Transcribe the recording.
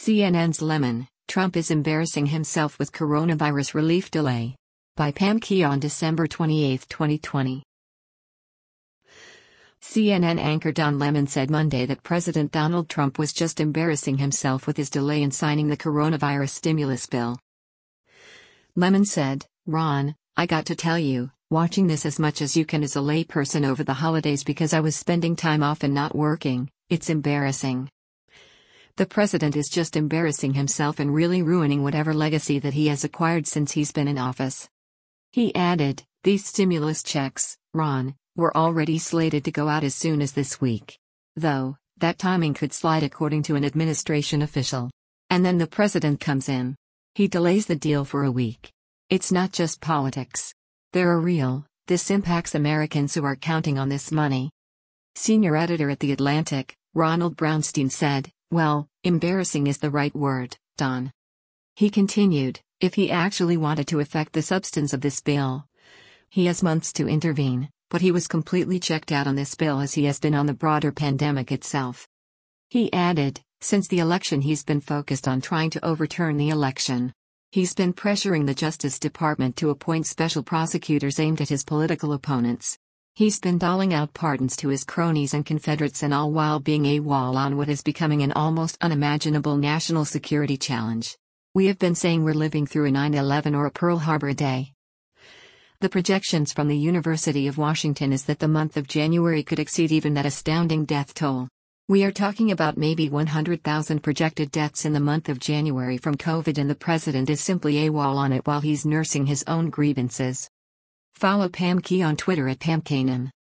CNN's Lemon, Trump is embarrassing himself with coronavirus relief delay. By Pam Key on December 28, 2020. CNN anchor Don Lemon said Monday that President Donald Trump was just embarrassing himself with his delay in signing the coronavirus stimulus bill. Lemon said, "Ron, I got to tell you, watching this as much as you can as a layperson over the holidays because I was spending time off and not working, it's embarrassing. The president is just embarrassing himself and really ruining whatever legacy that he has acquired since he's been in office." He added, "These stimulus checks, Ron, were already slated to go out as soon as this week. Though, that timing could slide according to an administration official. And then the president comes in. He delays the deal for a week. It's not just politics. They're real. This impacts Americans who are counting on this money." Senior editor at The Atlantic, Ronald Brownstein said, "Well, embarrassing is the right word, Don." He continued, "If he actually wanted to affect the substance of this bill, he has months to intervene, but he was completely checked out on this bill as he has been on the broader pandemic itself." He added, "Since the election he's been focused on trying to overturn the election. He's been pressuring the Justice Department to appoint special prosecutors aimed at his political opponents. He's been doling out pardons to his cronies and Confederates, and all while being AWOL on what is becoming an almost unimaginable national security challenge. We have been saying we're living through a 9/11 or a Pearl Harbor day." The projections from the University of Washington is that the month of January could exceed even that astounding death toll. We are talking about maybe 100,000 projected deaths in the month of January from COVID, and the president is simply AWOL on it while he's nursing his own grievances. Follow Pam Key on Twitter at PamKanan.